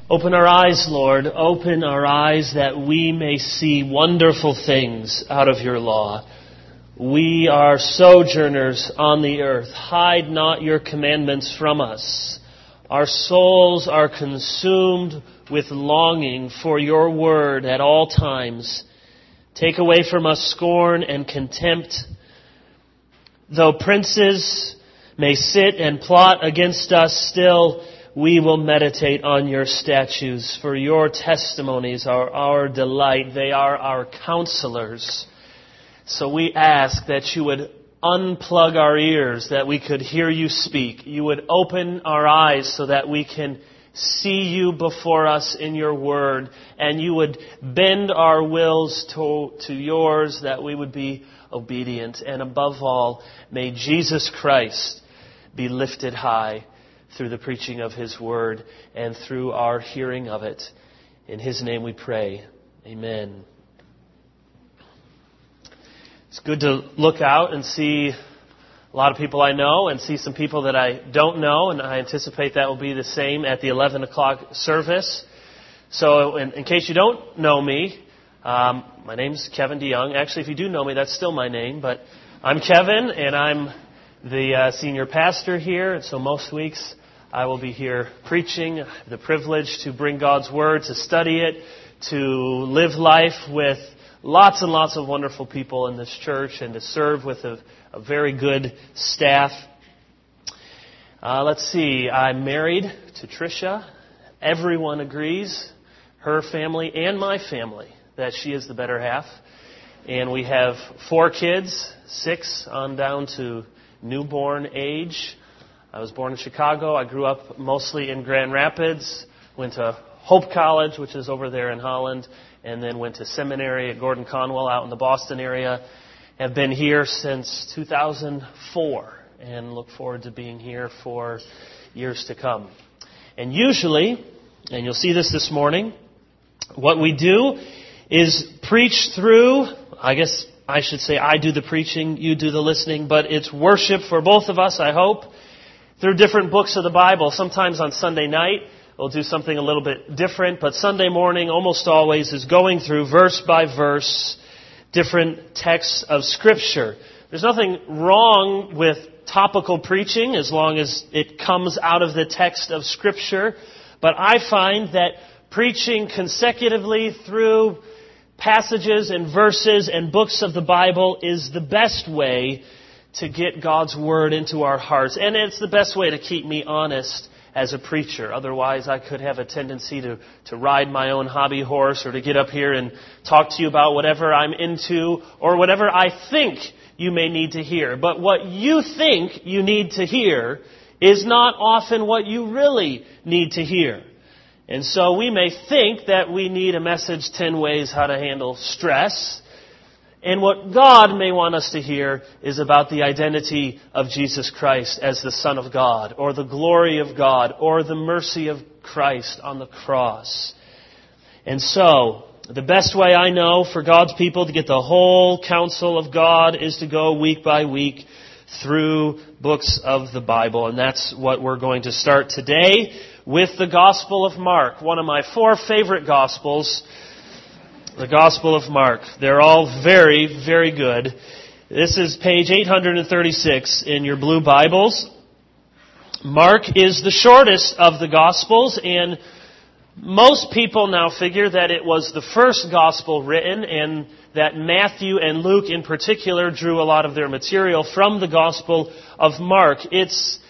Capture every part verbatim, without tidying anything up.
Open our eyes, Lord. Open our eyes that we may see wonderful things out of your law. We are sojourners on the earth. Hide not your commandments from us. Our souls are consumed with longing for your word at all times. Take away from us scorn and contempt. Though princes may sit and plot against us, still we will meditate on your statutes, for your testimonies are our delight. They are our counselors. So we ask that you would unplug our ears, that we could hear you speak. You would open our eyes so that we can see you before us in your word, and you would bend our wills to, to yours, that we would be obedient. And above all, may Jesus Christ be lifted high through the preaching of his word and through our hearing of it. In his name we pray. Amen. It's good to look out and see a lot of people I know and see some people that I don't know, and I anticipate that will be the same at the eleven o'clock service. So in, in case you don't know me, um, my name's Kevin DeYoung. Actually, if you do know me, that's still my name, but I'm Kevin, and I'm the uh, senior pastor here, and so most weeks I will be here preaching. I have the privilege to bring God's Word, to study it, to live life with lots and lots of wonderful people in this church, and to serve with a, a very good staff. Uh, let's see, I'm married to Tricia. Everyone agrees, her family and my family, that she is the better half. And we have four kids, six on down to newborn age. I was born in Chicago. I grew up mostly in Grand Rapids, went to Hope College, which is over there in Holland, and then went to seminary at Gordon Conwell out in the Boston area. Have been here since two thousand four and look forward to being here for years to come. And usually, and you'll see this this morning, what we do is preach through, I guess I should say I do the preaching, you do the listening, but it's worship for both of us, I hope, through different books of the Bible. Sometimes on Sunday night, we'll do something a little bit different, but Sunday morning almost always is going through verse by verse different texts of Scripture. There's nothing wrong with topical preaching as long as it comes out of the text of Scripture, but I find that preaching consecutively through passages and verses and books of the Bible is the best way to get God's Word into our hearts. And it's the best way to keep me honest as a preacher. Otherwise, I could have a tendency to, to ride my own hobby horse or to get up here and talk to you about whatever I'm into or whatever I think you may need to hear. But what you think you need to hear is not often what you really need to hear. And so we may think that we need a message, ten ways how to handle stress. And what God may want us to hear is about the identity of Jesus Christ as the Son of God, or the glory of God, or the mercy of Christ on the cross. And so, the best way I know for God's people to get the whole counsel of God is to go week by week through books of the Bible. And that's what we're going to start today with the Gospel of Mark, one of my four favorite Gospels. The Gospel of Mark. They're all very, very good. This is page eight thirty-six in your blue Bibles. Mark is the shortest of the Gospels, and most people now figure that it was the first Gospel written, and that Matthew and Luke in particular drew a lot of their material from the Gospel of Mark. It's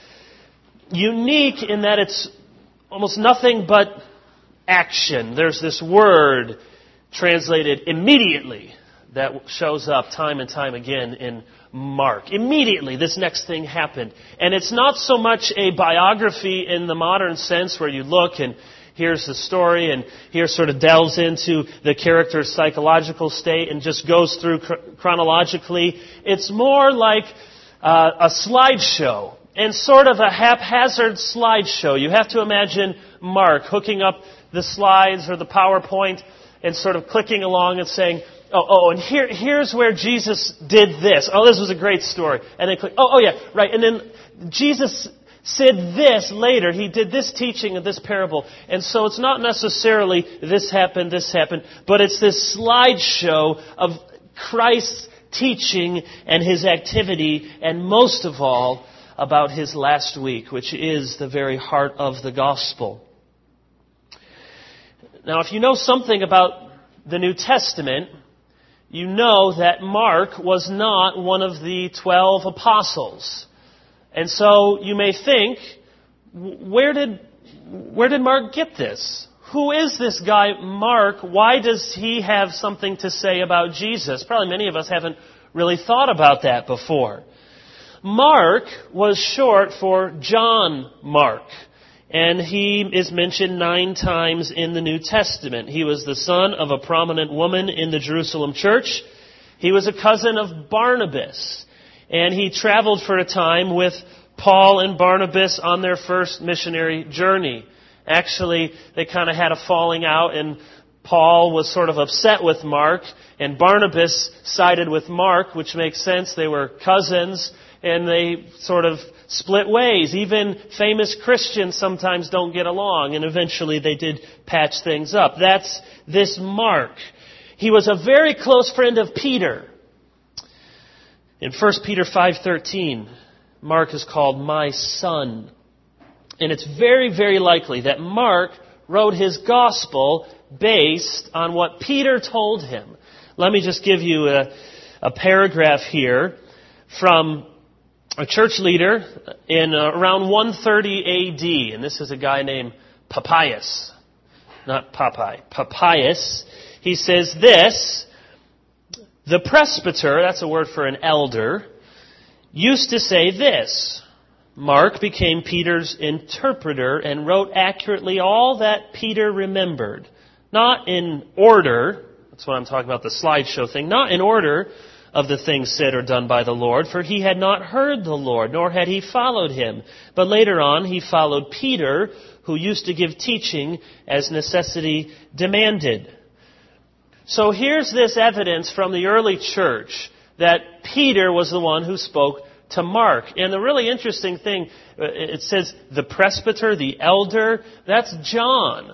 unique in that it's almost nothing but action. There's this word translated immediately that shows up time and time again in Mark. Immediately, this next thing happened. And it's not so much a biography in the modern sense where you look and here's the story and here sort of delves into the character's psychological state and just goes through chronologically. It's more like uh, a slideshow, and sort of a haphazard slideshow. You have to imagine Mark hooking up the slides or the PowerPoint and sort of clicking along and saying, oh, oh, and here, here's where Jesus did this. Oh, this was a great story. And then click, oh, oh yeah, right. And then Jesus said this later. He did this teaching of this parable. And so it's not necessarily this happened, this happened, but it's this slideshow of Christ's teaching and His activity, and most of all, about His last week, which is the very heart of the gospel. Now, if you know something about the New Testament, you know that Mark was not one of the twelve apostles. And so you may think, where did, where did Mark get this? Who is this guy, Mark? Why does he have something to say about Jesus? Probably many of us haven't really thought about that before. Mark was short for John Mark, and he is mentioned nine times in the New Testament. He was the son of a prominent woman in the Jerusalem church. He was a cousin of Barnabas, and he traveled for a time with Paul and Barnabas on their first missionary journey. Actually, they kind of had a falling out, and Paul was sort of upset with Mark, and Barnabas sided with Mark, which makes sense. They were cousins, and they sort of split ways. Even famous Christians sometimes don't get along, and eventually they did patch things up. That's this Mark. He was a very close friend of Peter. In First Peter five thirteen, Mark is called my son. And it's very, very likely that Mark wrote his gospel based on what Peter told him. Let me just give you a, a paragraph here from a church leader in uh, around one thirty A D. And this is a guy named Papias. Not Popeye. Papias. He says this: the presbyter, that's a word for an elder, used to say this: Mark became Peter's interpreter and wrote accurately all that Peter remembered. Not in order, that's what I'm talking about, the slideshow thing, not in order of the things said or done by the Lord, for he had not heard the Lord, nor had he followed him. But later on he followed Peter, who used to give teaching as necessity demanded. So here's this evidence from the early church that Peter was the one who spoke to Mark. And the really interesting thing, it says the presbyter, the elder, that's John.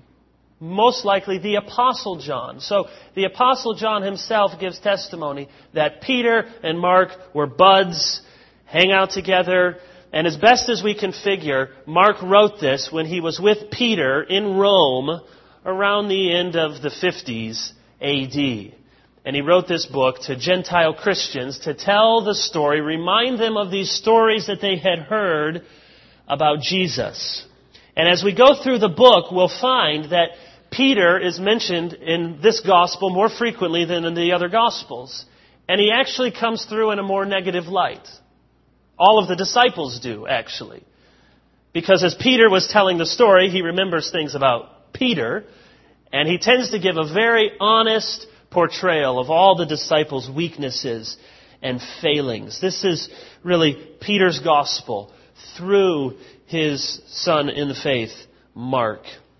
Most likely the Apostle John. So the Apostle John himself gives testimony that Peter and Mark were buds, hang out together. And as best as we can figure, Mark wrote this when he was with Peter in Rome around the end of the fifties A D. And he wrote this book to Gentile Christians to tell the story, remind them of these stories that they had heard about Jesus. And as we go through the book, we'll find that Peter is mentioned in this gospel more frequently than in the other gospels. And he actually comes through in a more negative light. All of the disciples do, actually. Because as Peter was telling the story, he remembers things about Peter, and he tends to give a very honest portrayal of all the disciples' weaknesses and failings. This is really Peter's gospel through his son in the faith, Mark.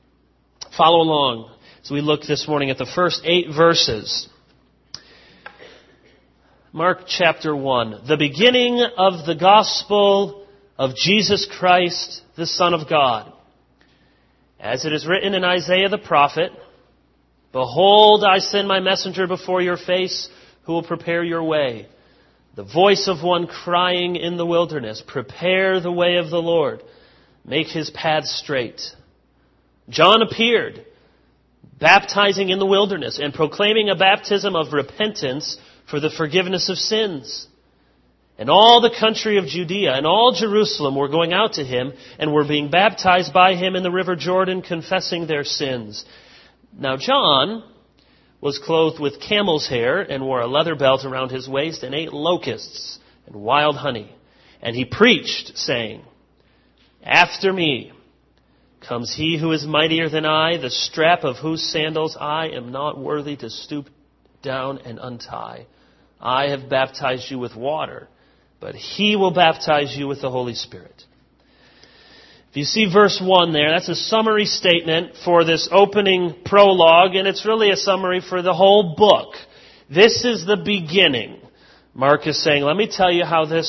Follow along as we look this morning at the first eight verses. Mark chapter one, the beginning of the gospel of Jesus Christ, the Son of God. As it is written in Isaiah the prophet, behold, I send my messenger before your face, who will prepare your way. The voice of one crying in the wilderness, prepare the way of the Lord, make his paths straight. John appeared, baptizing in the wilderness and proclaiming a baptism of repentance for the forgiveness of sins. And all the country of Judea and all Jerusalem were going out to him and were being baptized by him in the river Jordan, confessing their sins. Now John was clothed with camel's hair and wore a leather belt around his waist and ate locusts and wild honey. And he preached, saying, after me comes he who is mightier than I, the strap of whose sandals I am not worthy to stoop down and untie. I have baptized you with water, but he will baptize you with the Holy Spirit. If you see verse one there, that's a summary statement for this opening prologue, and it's really a summary for the whole book. This is the beginning. Mark is saying, let me tell you how this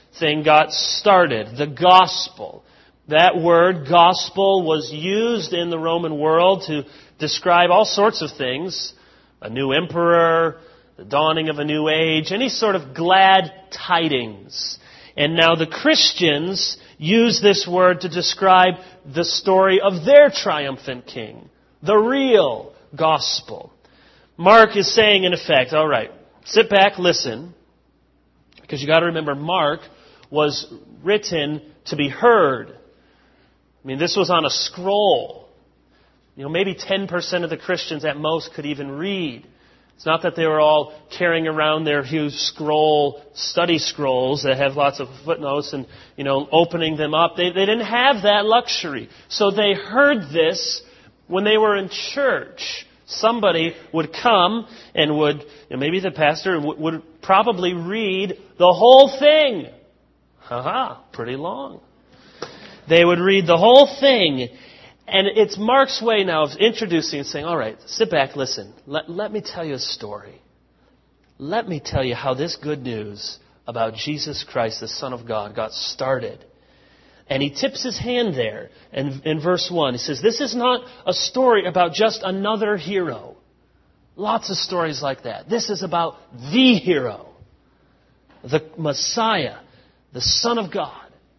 thing got started, the gospel. That word, gospel, was used in the Roman world to describe all sorts of things. A new emperor, the dawning of a new age, any sort of glad tidings. And now the Christians use this word to describe the story of their triumphant king, the real gospel. Mark is saying, in effect, all right, sit back, listen, because you got to remember, Mark was written to be heard. I mean, this was on a scroll. You know, maybe ten percent of the Christians at most could even read. It's not that they were all carrying around their huge scroll, study scrolls that have lots of footnotes and, you know, opening them up. They, they didn't have that luxury. So they heard this when they were in church. Somebody would come and would, you know, maybe the pastor would, would probably read the whole thing. Haha, pretty long. They would read the whole thing. And it's Mark's way now of introducing and saying, all right, sit back, listen. Let, let me tell you a story. Let me tell you how this good news about Jesus Christ, the Son of God, got started. And he tips his hand there. And in verse one, he says, this is not a story about just another hero. Lots of stories like that. This is about the hero, the Messiah, the Son of God.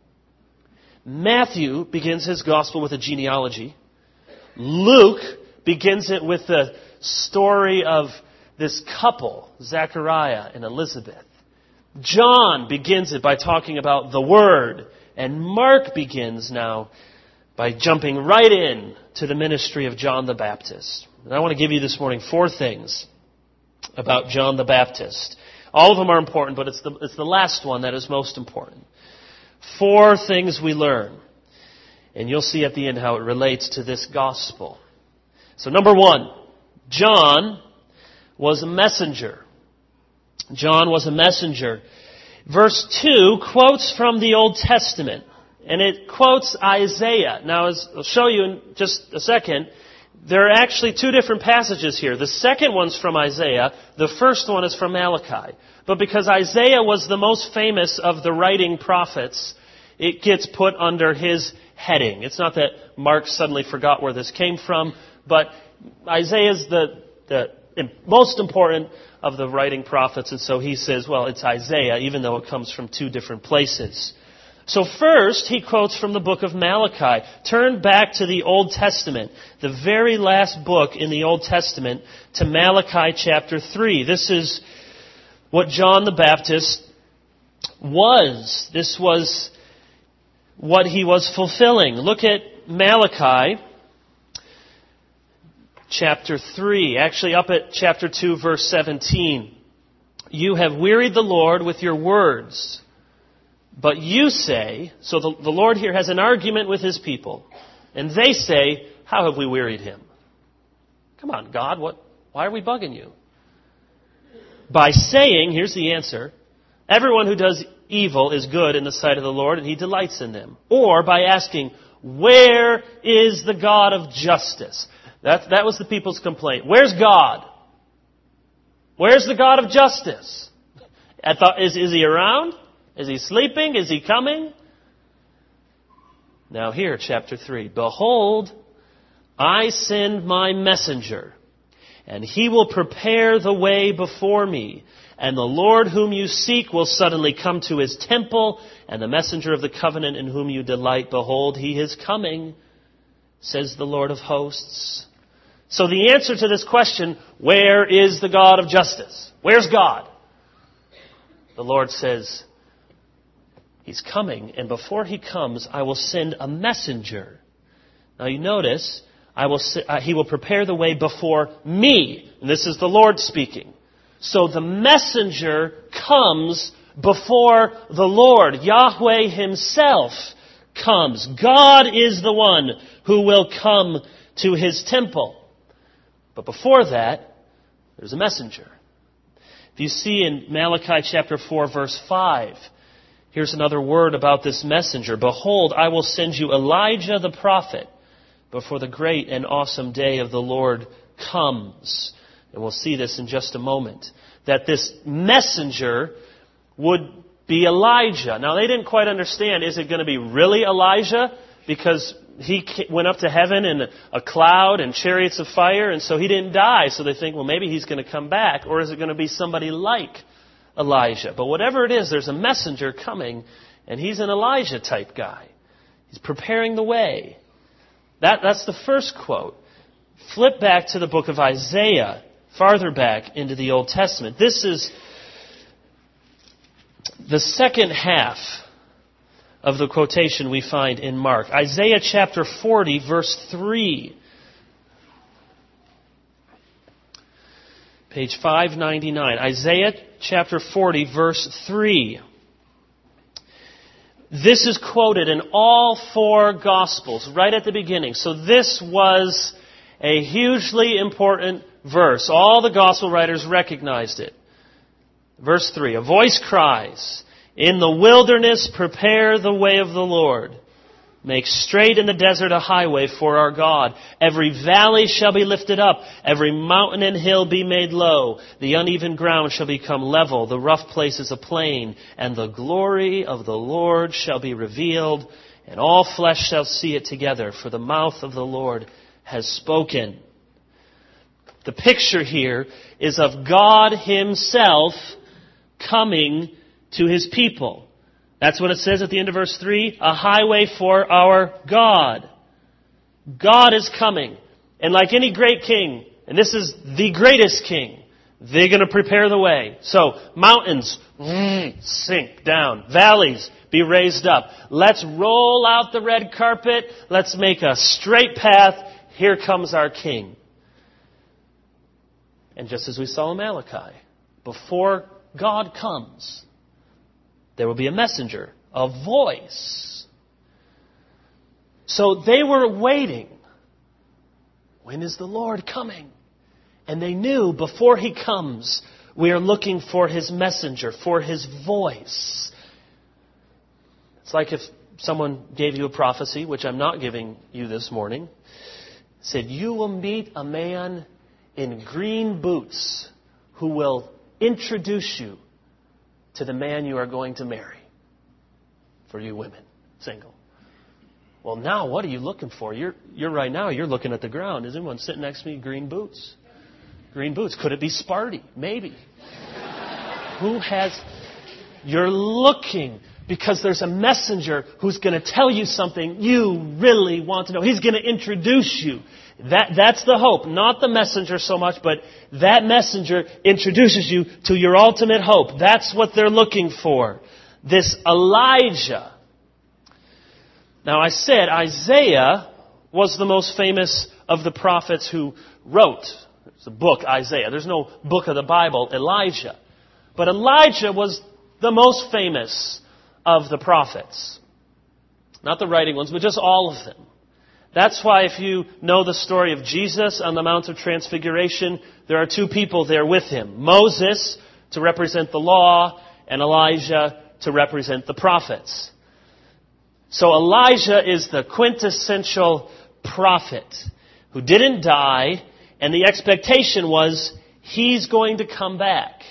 Matthew begins his gospel with a genealogy. Luke begins it with the story of this couple, Zechariah and Elizabeth. John begins it by talking about the Word. And Mark begins now by jumping right in to the ministry of John the Baptist. And I want to give you this morning four things about John the Baptist. All of them are important, but it's the, it's the last one that is most important. Four things we learn. And you'll see at the end how it relates to this gospel. So number one, John was a messenger. John was a messenger. Verse two quotes from the Old Testament. And it quotes Isaiah. Now, as I'll show you in just a second, there are actually two different passages here. The second one's from Isaiah. The first one is from Malachi. But because Isaiah was the most famous of the writing prophets, it gets put under his heading. It's not that Mark suddenly forgot where this came from, but Isaiah's the, the most important of the writing prophets, and so he says, well, it's Isaiah, even though it comes from two different places. So first, he quotes from the book of Malachi. Turn back to the Old Testament, the very last book in the Old Testament, to Malachi chapter three. This is what John the Baptist was. This was what he was fulfilling. Look at Malachi chapter three, actually up at chapter two, verse seventeen. You have wearied the Lord with your words. But you say, so the, the Lord here has an argument with his people. And they say, how have we wearied him? Come on, God, what? Why are we bugging you? By saying, here's the answer, everyone who does evil is good in the sight of the Lord, and he delights in them. Or by asking, where is the God of justice? That, that was the people's complaint. Where's God? Where's the God of justice? I thought, is, is he around? Is he sleeping? Is he coming? Now here, chapter three. Behold, I send my messenger, and he will prepare the way before me. And the Lord whom you seek will suddenly come to his temple, and the messenger of the covenant in whom you delight, behold, he is coming, says the Lord of hosts. So the answer to this question, where is the God of justice? Where's God? The Lord says, he's coming, and before he comes, I will send a messenger. Now you notice, I will. Uh, he will prepare the way before me. And this is the Lord speaking. So the messenger comes before the Lord. Yahweh himself comes. God is the one who will come to his temple. But before that, there's a messenger. If you see in Malachi chapter four, verse five, here's another word about this messenger. Behold, I will send you Elijah the prophet before the great and awesome day of the Lord comes. And we'll see this in just a moment. That this messenger would be Elijah. Now, they didn't quite understand, is it going to be really Elijah? Because he went up to heaven in a cloud and chariots of fire, and so he didn't die. So they think, well, maybe he's going to come back. Or is it going to be somebody like Elijah? But whatever it is, there's a messenger coming, and he's an Elijah-type guy. He's preparing the way. That, that's the first quote. Flip back to the book of Isaiah, farther back into the Old Testament. This is the second half of the quotation we find in Mark. Isaiah chapter forty, verse three. Page five ninety-nine. Isaiah chapter forty, verse three. This is quoted in all four Gospels right at the beginning. So this was a hugely important verse. All the Gospel writers recognized it. Verse three, a voice cries, "In the wilderness prepare the way of the Lord. Make straight in the desert a highway for our God. Every valley shall be lifted up, every mountain and hill be made low. The uneven ground shall become level, the rough places a plain, and the glory of the Lord shall be revealed, and all flesh shall see it together, for the mouth of the Lord has spoken." The picture here is of God Himself coming to His people. That's what it says at the end of verse three, a highway for our God. God is coming. And like any great king, and this is the greatest king, they're going to prepare the way. So, mountains, sink down. Valleys, be raised up. Let's roll out the red carpet. Let's make a straight path. Here comes our king. And just as we saw in Malachi, before God comes, there will be a messenger, a voice. So they were waiting. When is the Lord coming? And they knew before He comes, we are looking for His messenger, for His voice. It's like if someone gave you a prophecy, which I'm not giving you this morning, said, you will meet a man in green boots who will introduce you to the man you are going to marry. For you women, single. Well, now what are you looking for? You're you're right now, you're looking at the ground. Is anyone sitting next to me? Green boots. Green boots. Could it be Sparty? Maybe. Who has... You're looking because there's a messenger who's going to tell you something you really want to know. He's going to introduce you. That, that's the hope. Not the messenger so much, but that messenger introduces you to your ultimate hope. That's what they're looking for. This Elijah. Now I said Isaiah was the most famous of the prophets who wrote. It's a book, Isaiah. There's no book of the Bible, Elijah. But Elijah was the most famous of the prophets. Not the writing ones, but just all of them. That's why if you know the story of Jesus on the Mount of Transfiguration, there are two people there with Him. Moses, to represent the law, and Elijah, to represent the prophets. So Elijah is the quintessential prophet who didn't die, and the expectation was he's going to come back.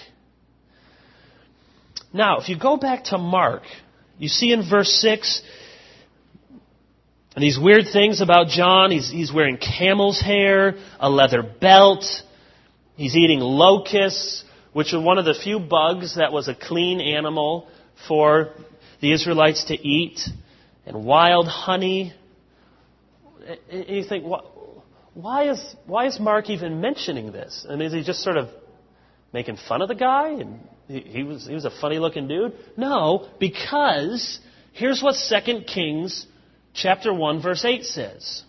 Now, if you go back to Mark, you see in verse six, and these weird things about John. He's, he's wearing camel's hair, a leather belt. He's eating locusts, which are one of the few bugs that was a clean animal for the Israelites to eat, and wild honey. And you think, why is why is Mark even mentioning this? And is he just sort of making fun of the guy? And he, he was he was a funny-looking dude? No, because here's what Second Kings chapter one, verse eight says.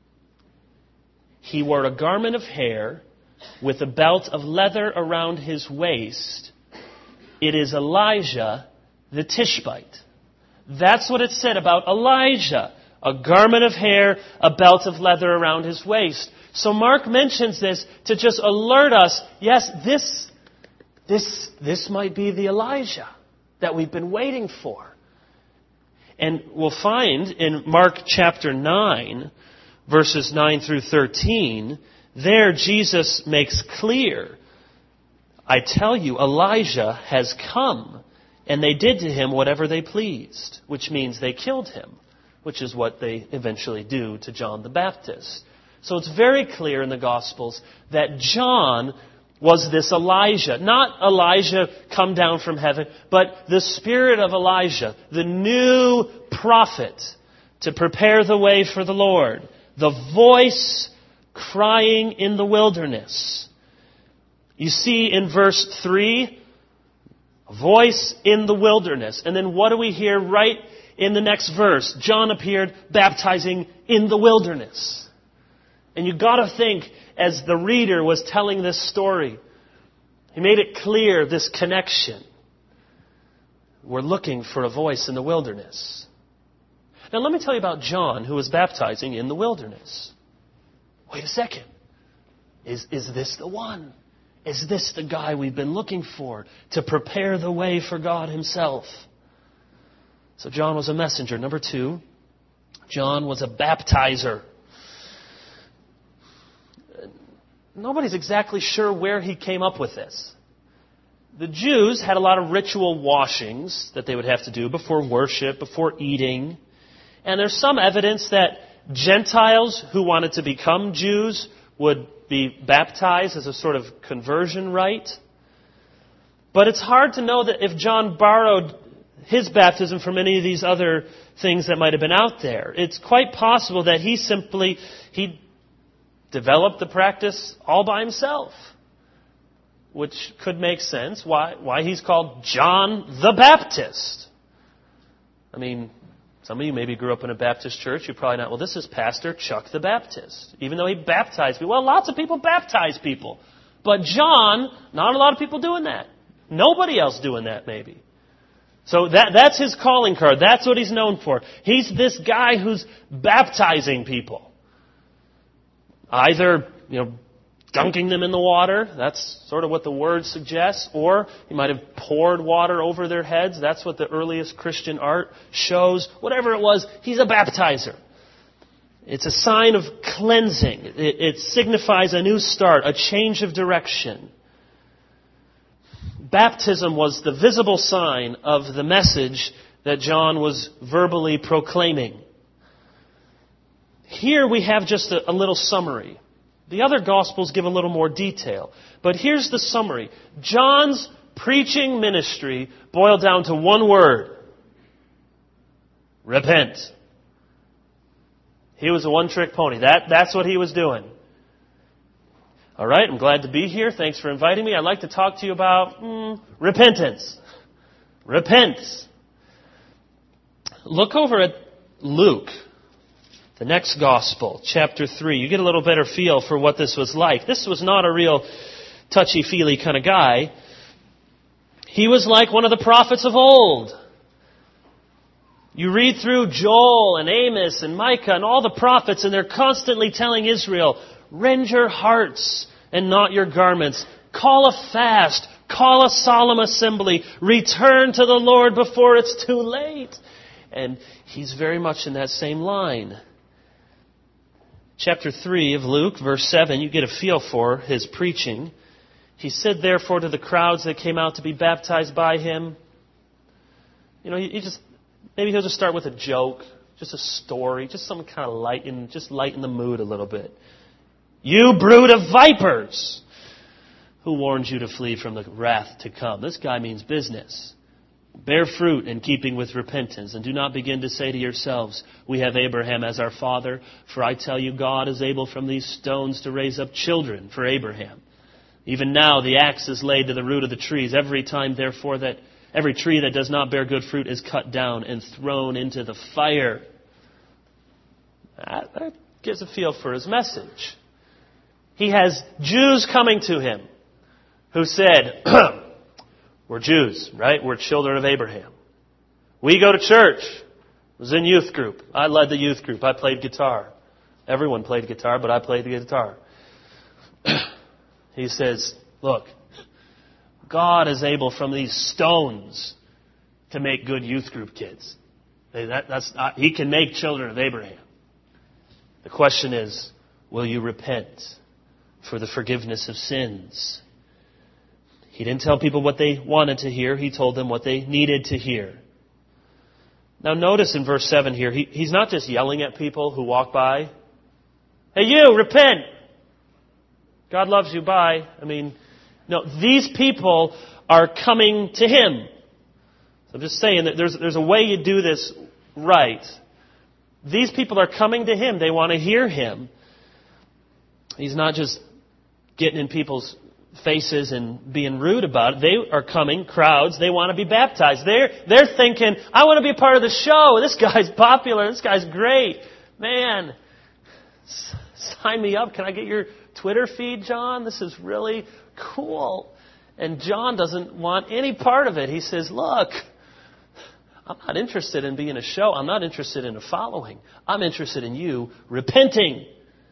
He wore a garment of hair with a belt of leather around his waist. It is Elijah the Tishbite. That's what it said about Elijah. A garment of hair, a belt of leather around his waist. So Mark mentions this to just alert us, yes, this, this, this might be the Elijah that we've been waiting for. And we'll find in Mark chapter nine, verses nine through thirteen, there Jesus makes clear, I tell you, Elijah has come, and they did to him whatever they pleased, which means they killed him, which is what they eventually do to John the Baptist. So it's very clear in the Gospels that John was this Elijah. Not Elijah come down from heaven, but the spirit of Elijah, the new prophet to prepare the way for the Lord. The voice crying in the wilderness. You see in verse three, a voice in the wilderness. And then what do we hear right in the next verse? John appeared baptizing in the wilderness. And you got to think, as the reader was telling this story, he made it clear, this connection. We're looking for a voice in the wilderness. Now let me tell you about John, who was baptizing in the wilderness. Wait a second. Is, is this the one? Is this the guy we've been looking for to prepare the way for God himself? So John was a messenger. Number two, John was a baptizer. Nobody's exactly sure where he came up with this. The Jews had a lot of ritual washings that they would have to do before worship, before eating. And there's some evidence that Gentiles who wanted to become Jews would be baptized as a sort of conversion rite. But it's hard to know that if John borrowed his baptism from any of these other things that might have been out there. It's quite possible that he simply, he developed the practice all by himself. Which could make sense. Why, why he's called John the Baptist. I mean, some of you maybe grew up in a Baptist church. You're probably not, well, this is Pastor Chuck the Baptist. Even though he baptized people. Well, lots of people baptize people. But John, not a lot of people doing that. Nobody else doing that, maybe. So that that's his calling card. That's what he's known for. He's this guy who's baptizing people. Either, you know, dunking them in the water. That's sort of what the word suggests. Or he might have poured water over their heads. That's what the earliest Christian art shows. Whatever it was, he's a baptizer. It's a sign of cleansing. It, it signifies a new start, a change of direction. Baptism was the visible sign of the message that John was verbally proclaiming. Here we have just a, a little summary. The other Gospels give a little more detail. But here's the summary. John's preaching ministry boiled down to one word. Repent. He was a one-trick pony. That, that's what he was doing. All right, I'm glad to be here. Thanks for inviting me. I'd like to talk to you about mm, repentance. Repent. Look over at Luke, the next Gospel, chapter three. You get a little better feel for what this was like. This was not a real touchy-feely kind of guy. He was like one of the prophets of old. You read through Joel and Amos and Micah and all the prophets, and they're constantly telling Israel, rend your hearts and not your garments. Call a fast. Call a solemn assembly. Return to the Lord before it's too late. And he's very much in that same line. Chapter three of Luke, verse seven, you get a feel for his preaching. He said, therefore, to the crowds that came out to be baptized by him. You know, he, he just, maybe he'll just start with a joke, just a story, just something kind of lighten, just lighten the mood a little bit. You brood of vipers! Who warned you to flee from the wrath to come? This guy means business. Bear fruit in keeping with repentance, and do not begin to say to yourselves, we have Abraham as our father, for I tell you, God is able from these stones to raise up children for Abraham. Even now the axe is laid to the root of the trees. Every time, therefore, that every tree that does not bear good fruit is cut down and thrown into the fire. That, that gives a feel for his message. He has Jews coming to him who said, we're Jews, right? We're children of Abraham. We go to church. I was in youth group. I led the youth group. I played guitar. Everyone played guitar, but I played the guitar. He says, look, God is able from these stones to make good youth group kids. That, that's not, he can make children of Abraham. The question is, will you repent for the forgiveness of sins? He didn't tell people what they wanted to hear. He told them what they needed to hear. Now notice in verse seven here, he, he's not just yelling at people who walk by. Hey you, repent! God loves you, bye. I mean, no, these people are coming to Him. So I'm just saying that there's, there's a way you do this right. These people are coming to Him. They want to hear Him. He's not just getting in people's faces and being rude about it. They are coming, crowds. They want to be baptized. They're, they're thinking, I want to be a part of the show. This guy's popular. This guy's great. Man, sign me up. Can I get your Twitter feed, John? This is really cool. And John doesn't want any part of it. He says, look, I'm not interested in being a show. I'm not interested in a following. I'm interested in you repenting.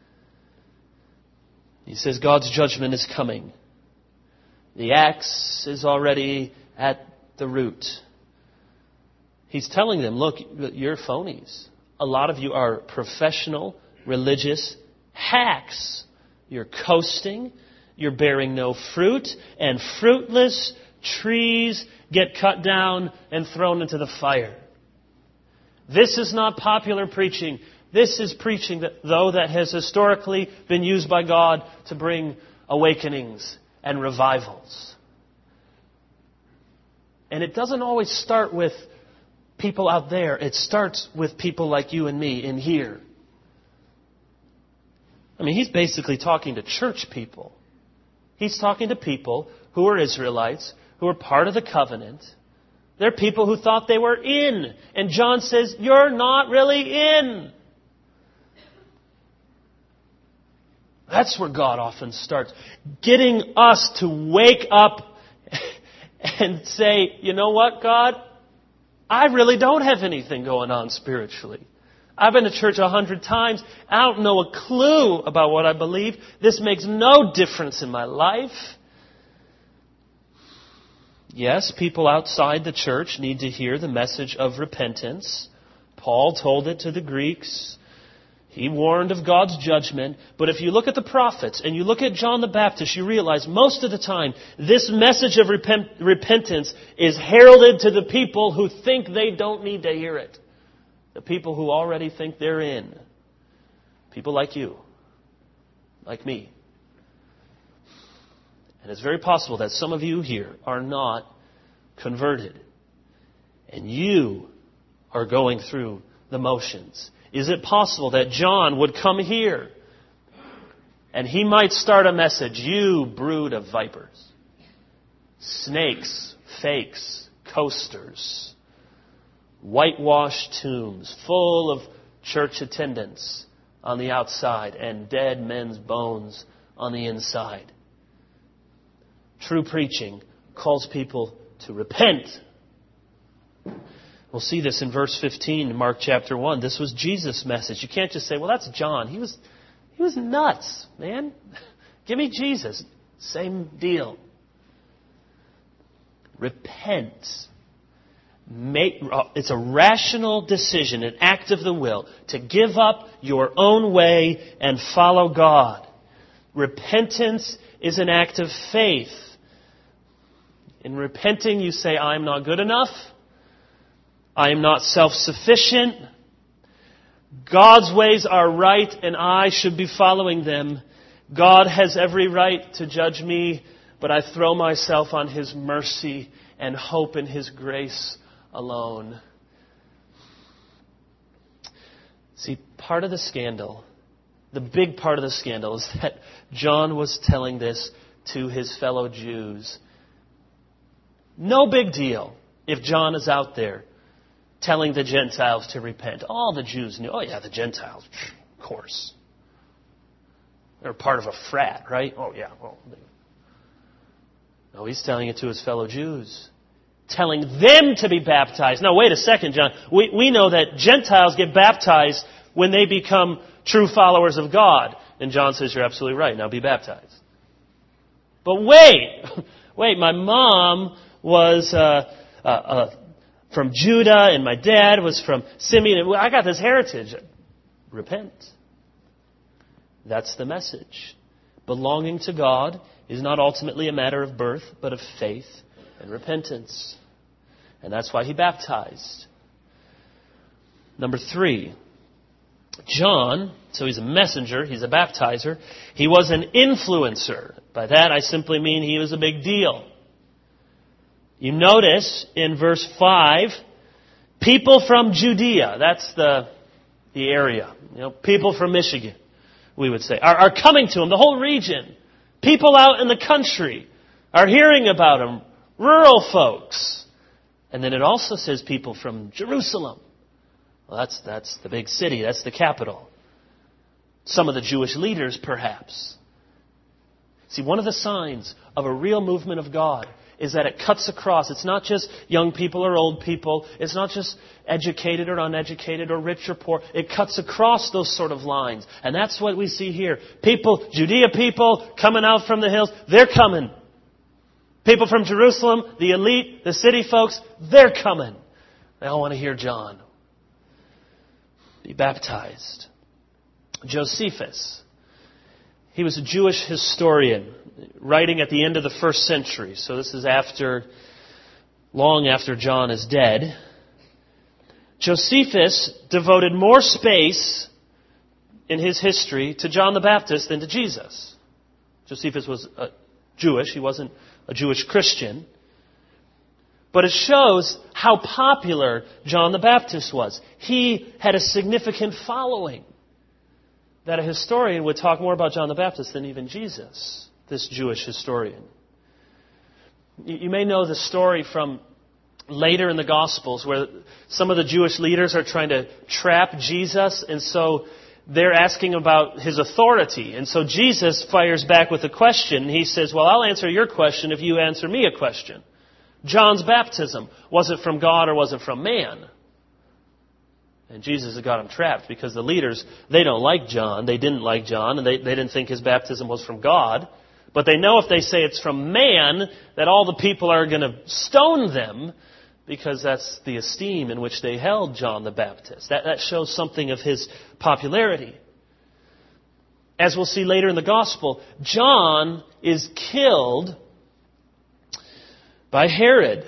He says God's judgment is coming. The axe is already at the root. He's telling them, look, you're phonies. A lot of you are professional, religious hacks. You're coasting. You're bearing no fruit. And fruitless trees get cut down and thrown into the fire. This is not popular preaching. This is preaching that, though, that has historically been used by God to bring awakenings and revivals. And it doesn't always start with people out there. It starts with people like you and me in here. I mean, he's basically talking to church people. He's talking to people who are Israelites, who are part of the covenant. They're people who thought they were in. And John says, you're not really in. That's where God often starts. Getting us to wake up and say, you know what, God? I really don't have anything going on spiritually. I've been to church a hundred times. I don't know a clue about what I believe. This makes no difference in my life. Yes, people outside the church need to hear the message of repentance. Paul told it to the Greeks. He warned of God's judgment. But if you look at the prophets and you look at John the Baptist, you realize most of the time this message of repent- repentance is heralded to the people who think they don't need to hear it. The people who already think they're in. People like you. Like me. And it's very possible that some of you here are not converted. And you are going through the motions. Is it possible that John would come here and he might start a message, you brood of vipers, snakes, fakes, coasters, whitewashed tombs full of church attendants on the outside and dead men's bones on the inside. True preaching calls people to repent. We'll see this in verse fifteen in Mark chapter one. This was Jesus' message. You can't just say, well, that's John. He was, he was nuts, man. Give me Jesus. Same deal. Repent. Make, it's a rational decision, an act of the will, to give up your own way and follow God. Repentance is an act of faith. In repenting, you say, I'm not good enough. I am not self-sufficient. God's ways are right and I should be following them. God has every right to judge me, but I throw myself on His mercy and hope in His grace alone. See, part of the scandal, the big part of the scandal is that John was telling this to his fellow Jews. No big deal if John is out there telling the Gentiles to repent. All the Jews knew, oh yeah, the Gentiles, of course. They're part of a frat, right? Oh yeah. Well, no, he's telling it to his fellow Jews. Telling them to be baptized. Now wait a second, John. We, we know that Gentiles get baptized when they become true followers of God. And John says, you're absolutely right. Now be baptized. But wait, wait, my mom was uh, uh, uh, from Judah and my dad was from Simeon. I got this heritage. Repent. That's the message. belonging to God is not ultimately a matter of birth, but of faith and repentance. And that's why he baptized. Number three, John, so he's a messenger, he's a baptizer. He was an influencer. By that I simply mean he was a big deal. You notice in verse five, people from Judea, that's the, the area, you know, people from Michigan, we would say, are, are coming to him, the whole region. People out in the country are hearing about him, rural folks. And then it also says people from Jerusalem. Well, that's, that's the big city, that's the capital. Some of the Jewish leaders, perhaps. See, one of the signs of a real movement of God is that it cuts across. It's not just young people or old people. It's not just educated or uneducated or rich or poor. It cuts across those sort of lines. And that's what we see here. People, Judea people coming out from the hills, they're coming. People from Jerusalem, the elite, the city folks, they're coming. They all want to hear John. Be baptized. Josephus. He was a Jewish historian, writing at the end of the first century. So this is after, long after John is dead. Josephus devoted more space in his history to John the Baptist than to Jesus. Josephus was a Jewish. He wasn't a Jewish Christian. But it shows how popular John the Baptist was. He had a significant following. That a historian would talk more about John the Baptist than even Jesus, this Jewish historian. You may know the story from later in the Gospels where some of the Jewish leaders are trying to trap Jesus, and so they're asking about his authority. And so Jesus fires back with a question. He says, well, I'll answer your question if you answer me a question. John's baptism, was it from God or was it from man? And Jesus had got him trapped because the leaders, they don't like John. They didn't like John, and they, they didn't think his baptism was from God. But they know if they say it's from man, that all the people are going to stone them because that's the esteem in which they held John the Baptist. That, that shows something of his popularity. As we'll see later in the Gospel, John is killed by Herod.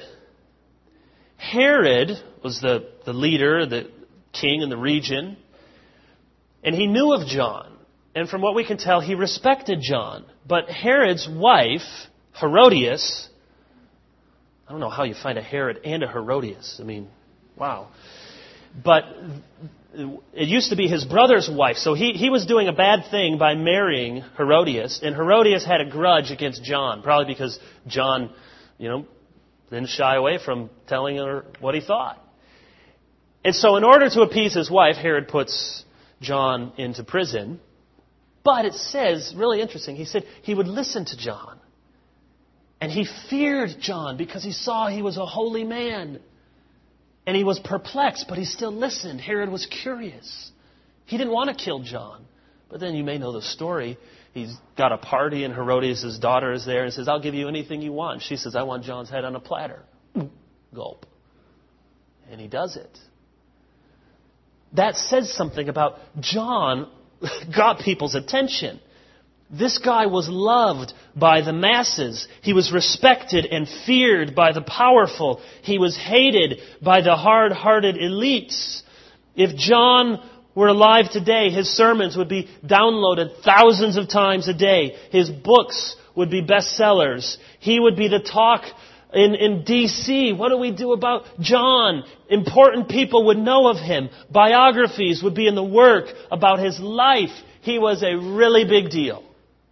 Herod was the, the leader, the king in the region, and he knew of John. And from what we can tell, he respected John. But Herod's wife, Herodias, I don't know how you find a Herod and a Herodias. I mean, wow. But it used to be his brother's wife. So he, he was doing a bad thing by marrying Herodias. And Herodias had a grudge against John, probably because John, you know, didn't shy away from telling her what he thought. And so in order to appease his wife, Herod puts John into prison. But it says, really interesting, he said he would listen to John. And he feared John because he saw he was a holy man. And he was perplexed, but he still listened. Herod was curious. He didn't want to kill John. But then you may know the story. He's got a party and Herodias' daughter is there and says, I'll give you anything you want. She says, I want John's head on a platter. Gulp. And he does it. That says something about John got people's attention. This guy was loved by the masses. He was respected and feared by the powerful. He was hated by the hard-hearted elites. If John were alive today, his sermons would be downloaded thousands of times a day. His books would be bestsellers. He would be the talk In, in D C, what do we do about John? Important people would know of him. Biographies would be in the work about his life. He was a really big deal.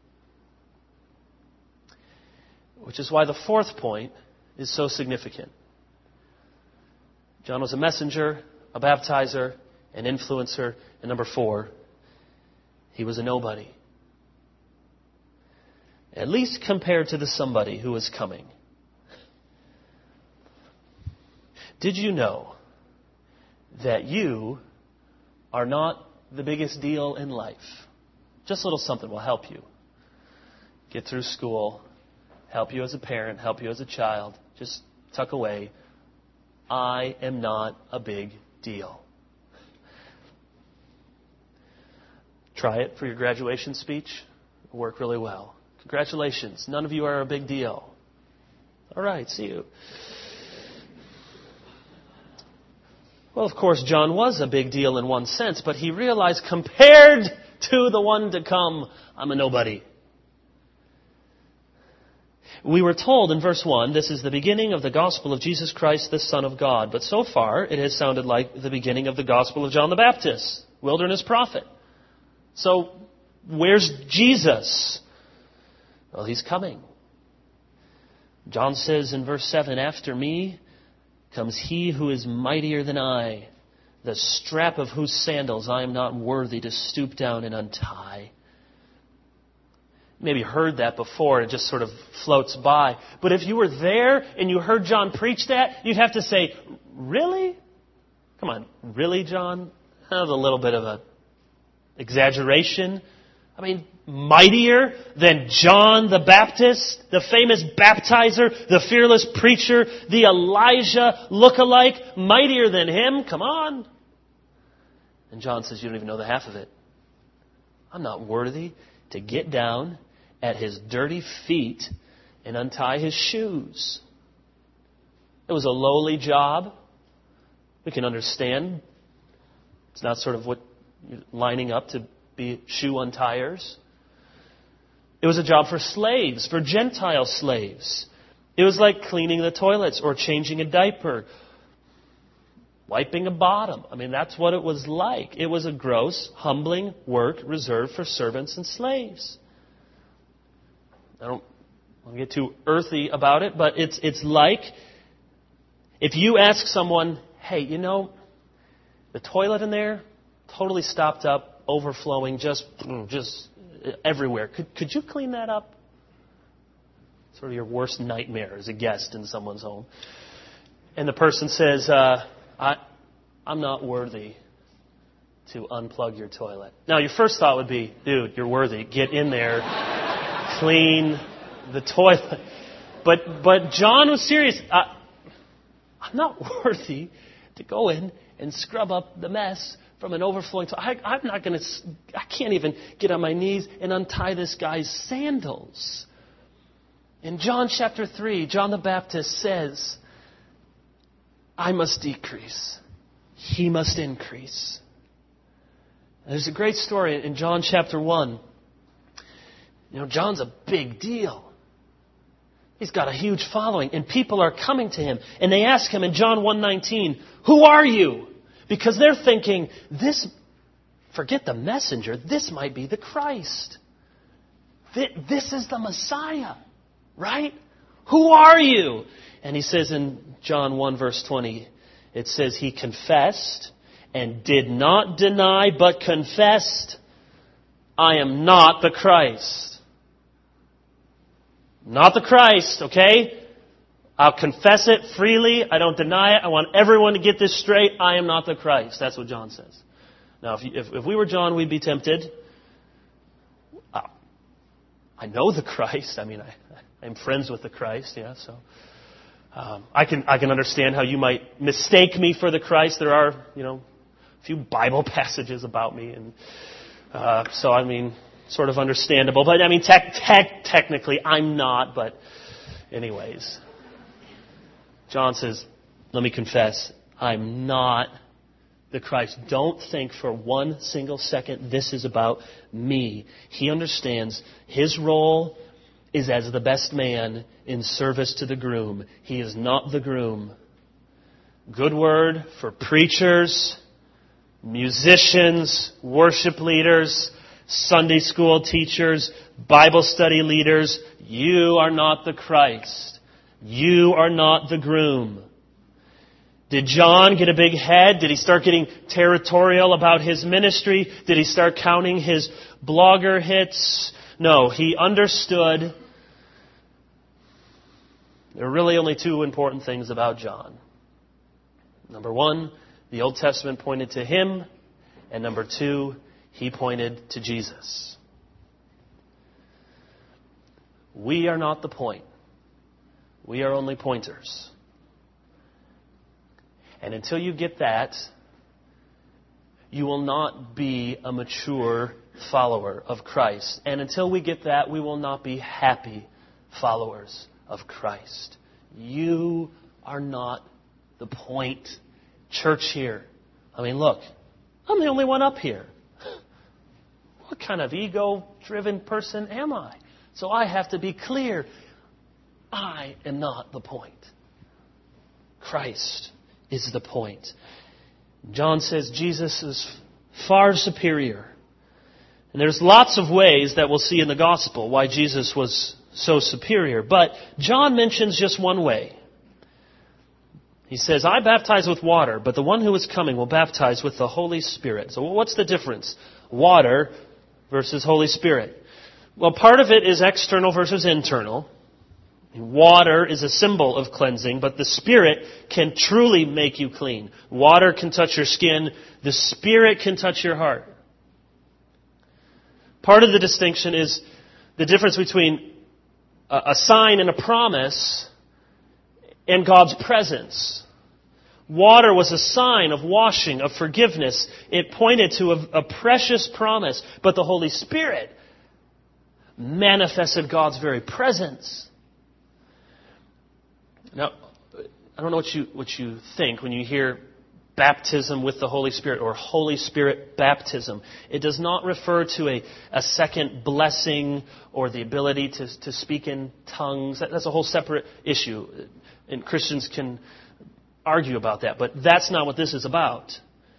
Which is why the fourth point is so significant. John was a messenger, a baptizer, an influencer, and number four, he was a nobody. At least compared to the somebody who was coming. Did you know that you are not the biggest deal in life? Just a little something will help you get through school, help you as a parent, help you as a child. Just tuck away. I am not a big deal. Try it for your graduation speech. It'll work really well. Congratulations. None of you are a big deal. All right, see you. Well, of course, John was a big deal in one sense, but he realized compared to the one to come, I'm a nobody. We were told in verse one, this is the beginning of the gospel of Jesus Christ, the Son of God. But so far, it has sounded like the beginning of the gospel of John the Baptist, wilderness prophet. So, where's Jesus? Well, he's coming. John says in verse seven, after me comes he who is mightier than I, the strap of whose sandals I am not worthy to stoop down and untie. Maybe heard that before, it just sort of floats by. But if you were there and you heard John preach that, you'd have to say, really? Come on, really, John? That was a little bit of a exaggeration. I mean, mightier than John the Baptist, the famous baptizer, the fearless preacher, the Elijah lookalike, mightier than him? Come on. And John says, you don't even know the half of it. I'm not worthy to get down at his dirty feet and untie his shoes. It was a lowly job. We can understand. It's not sort of what you're lining up to be shoe untiers. It was a job for slaves, for Gentile slaves. It was like cleaning the toilets or changing a diaper, wiping a bottom. I mean, that's what it was like. It was a gross, humbling work reserved for servants and slaves. I don't want to get too earthy about it, but it's it's like if you ask someone, hey, you know, the toilet in there, totally stopped up, overflowing, just just everywhere. Could could you clean that up? Sort of your worst nightmare as a guest in someone's home. And the person says, uh, I, I'm not worthy to unplug your toilet. Now, your first thought would be, dude, you're worthy. Get in there. Clean the toilet. But but John was serious. I, I'm not worthy to go in and scrub up the mess from an overflowing toilet. I, I'm not going to, I can't even get on my knees and untie this guy's sandals. In John chapter three, John the Baptist says, I must decrease. He must increase. There's a great story in John chapter one. You know, John's a big deal. He's got a huge following, and people are coming to him. And they ask him in John one nineteen, who are you? Because they're thinking, this, forget the messenger, this might be the Christ. This is the Messiah, right? Who are you? And he says in John one verse twenty, it says he confessed and did not deny, but confessed, I am not the Christ. Not the Christ, okay? I'll confess it freely. I don't deny it. I want everyone to get this straight. I am not the Christ. That's what John says. Now, if, you, if, if we were John, we'd be tempted. Uh, I know the Christ. I mean, I, I'm friends with the Christ, yeah, so... Um, I can I can understand how you might mistake me for the Christ. There are, you know, a few Bible passages about me, and uh, so I mean, sort of understandable. But I mean, te- te- technically, I'm not. But anyways, John says, "Let me confess, I'm not the Christ." Don't think for one single second this is about me. He understands his role is as the best man in service to the groom. He is not the groom. Good word for preachers, musicians, worship leaders, Sunday school teachers, Bible study leaders. You are not the Christ. You are not the groom. Did John get a big head? Did he start getting territorial about his ministry? Did he start counting his blogger hits? No, he understood there are really only two important things about John. Number one, the Old Testament pointed to him. And number two, he pointed to Jesus. We are not the point. We are only pointers. And until you get that, you will not be a mature follower of Christ. And until we get that, we will not be happy followers of Christ. You are not the point. Church here. I mean, look, I'm the only one up here. What kind of ego-driven person am I? So I have to be clear. I am not the point. Christ is the point. John says Jesus is far superior. And there's lots of ways that we'll see in the gospel why Jesus was so superior. But John mentions just one way. He says, I baptize with water, but the one who is coming will baptize with the Holy Spirit. So what's the difference? Water versus Holy Spirit. Well, part of it is external versus internal. Water is a symbol of cleansing, but the Spirit can truly make you clean. Water can touch your skin. The Spirit can touch your heart. Part of the distinction is the difference between a sign and a promise and God's presence. Water was a sign of washing, of forgiveness. It pointed to a, a precious promise. But the Holy Spirit manifested God's very presence. Now, I don't know what you what you think when you hear baptism with the Holy Spirit or Holy Spirit baptism. It does not refer to a, a second blessing or the ability to, to speak in tongues. That, that's a whole separate issue. And Christians can argue about that. But that's not what this is about.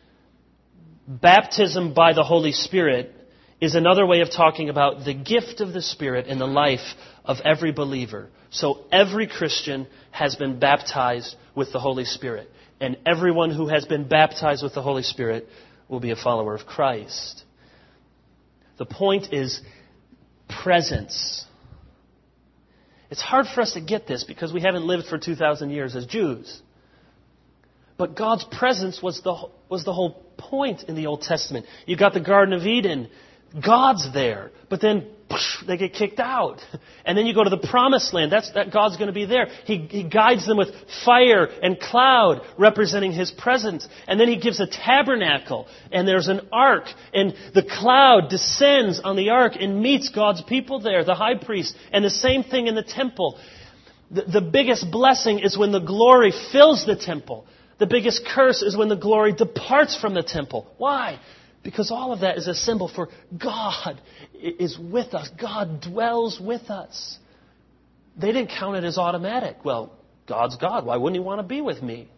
Baptism by the Holy Spirit is another way of talking about the gift of the Spirit in the life of every believer. So every Christian has been baptized with the Holy Spirit. And everyone who has been baptized with the Holy Spirit will be a follower of Christ. The point is presence. It's hard for us to get this because we haven't lived for two thousand years as Jews. But God's presence was the, was the whole point in the Old Testament. You got the Garden of Eden. God's there. But then poosh, they get kicked out. And then you go to the Promised Land. That's, that God's going to be there. He, he guides them with fire and cloud representing His presence. And then He gives a tabernacle. And there's an ark. And the cloud descends on the ark and meets God's people there, the high priest. And the same thing in the temple. The, the biggest blessing is when the glory fills the temple. The biggest curse is when the glory departs from the temple. Why? Because all of that is a symbol for God is with us. God dwells with us. They didn't count it as automatic. Well, God's God. Why wouldn't He want to be with me?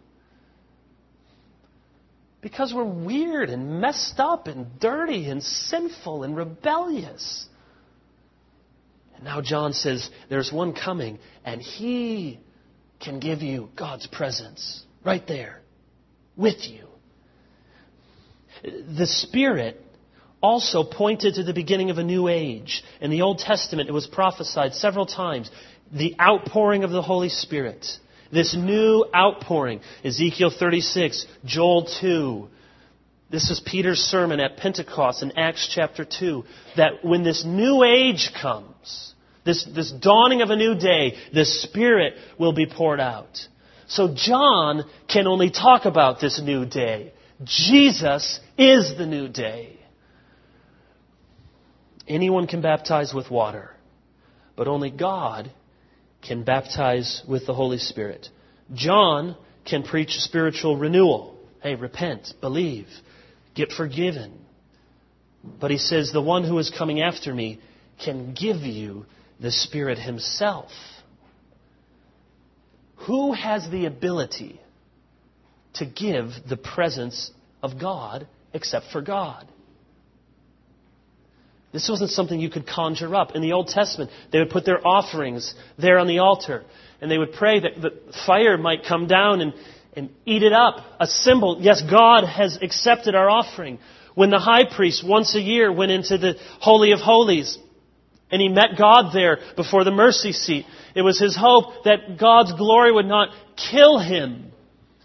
Because we're weird and messed up and dirty and sinful and rebellious. And now John says there's one coming and He can give you God's presence. Right there, with you. The Spirit also pointed to the beginning of a new age. In the Old Testament, it was prophesied several times. The outpouring of the Holy Spirit. This new outpouring. Ezekiel thirty-six, Joel two. This is Peter's sermon at Pentecost in Acts chapter two. That when this new age comes, this, this dawning of a new day, the Spirit will be poured out. So John can only talk about this new day. Jesus is the new day. Anyone can baptize with water, but only God can baptize with the Holy Spirit. John can preach spiritual renewal. Hey, repent, believe, get forgiven. But he says the one who is coming after me can give you the Spirit Himself. Who has the ability to give the presence of God except for God? This wasn't something you could conjure up. In the Old Testament, they would put their offerings there on the altar. And they would pray that the fire might come down and, and eat it up. A symbol, yes, God has accepted our offering. When the high priest once a year went into the Holy of Holies, and he met God there before the mercy seat, it was his hope that God's glory would not kill him.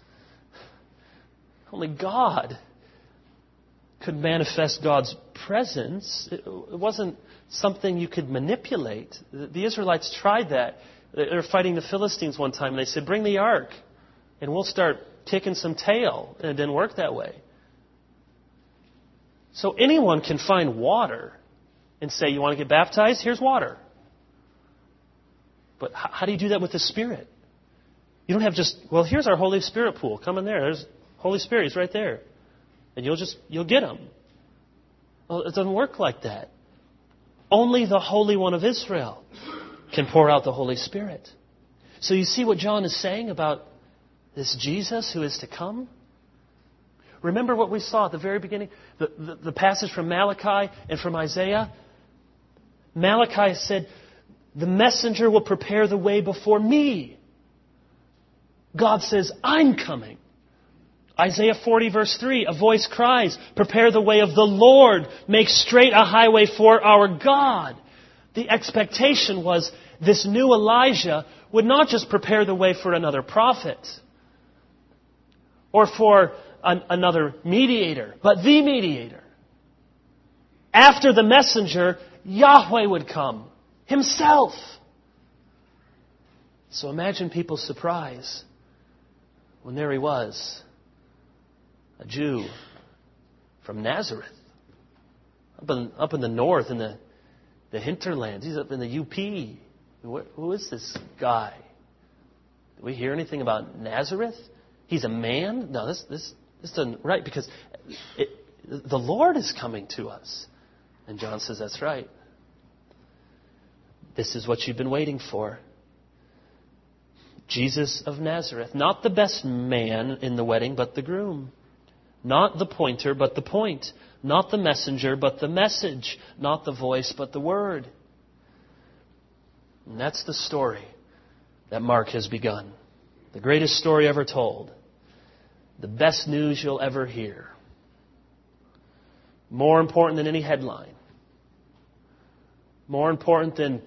Only God could manifest God's presence. It wasn't something you could manipulate. The Israelites tried that. They were fighting the Philistines one time, and they said, bring the ark, and we'll start kicking some tail. And it didn't work that way. So anyone can find water and say, you want to get baptized? Here's water. But how do you do that with the Spirit? You don't have just, well, here's our Holy Spirit pool. Come in there. There's Holy Spirit. He's right there. And you'll just, you'll get him. Well, it doesn't work like that. Only the Holy One of Israel can pour out the Holy Spirit. So you see what John is saying about this Jesus who is to come? Remember what we saw at the very beginning? The, the, the passage from Malachi and from Isaiah? Malachi said, the messenger will prepare the way before me. God says, I'm coming. Isaiah forty verse three, a voice cries, prepare the way of the Lord, make straight a highway for our God. The expectation was this new Elijah would not just prepare the way for another prophet or for an, another mediator, but the mediator. After the messenger, Yahweh would come Himself. So imagine people's surprise when there He was, a Jew from Nazareth, up in, up in the north, in the, the hinterlands. He's up in the U P. Who, who is this guy? Did we hear anything about Nazareth? He's a man? No, this this this doesn't right, because it, the Lord is coming to us. And John says, that's right. This is what you've been waiting for. Jesus of Nazareth. Not the best man in the wedding, but the groom. Not the pointer, but the point. Not the messenger, but the message. Not the voice, but the word. And that's the story that Mark has begun. The greatest story ever told. The best news you'll ever hear. More important than any headline. More important than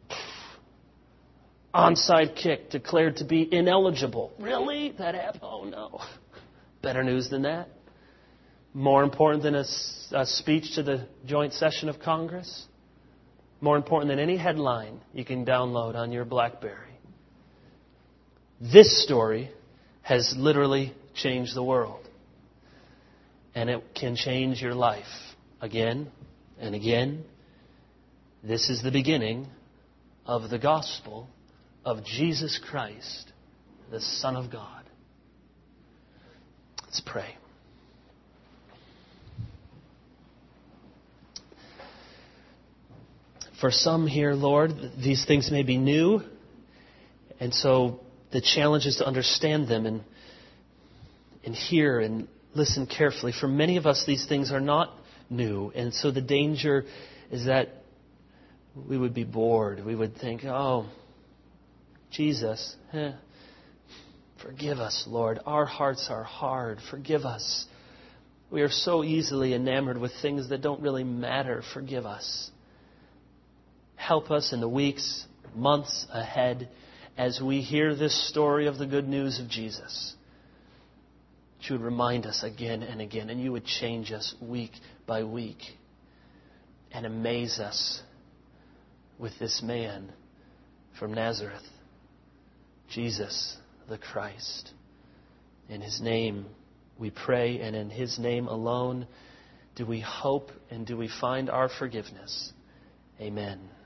onside kick declared to be ineligible. Really? That happened? Oh no. Better news than that. More important than a, a speech to the joint session of Congress. More important than any headline you can download on your BlackBerry. This story has literally changed the world. And it can change your life again and again. This is the beginning of the gospel of Jesus Christ, the Son of God. Let's pray. For some here, Lord, these things may be new, and so the challenge is to understand them and and hear and listen carefully. For many of us, these things are not new, and so the danger is that we would be bored. We would think, oh, Jesus, eh, forgive us, Lord. Our hearts are hard. Forgive us. We are so easily enamored with things that don't really matter. Forgive us. Help us in the weeks, months ahead as we hear this story of the good news of Jesus. That you would remind us again and again, and you would change us week by week and amaze us with this man from Nazareth, Jesus the Christ. In His name we pray, and in His name alone do we hope and do we find our forgiveness. Amen.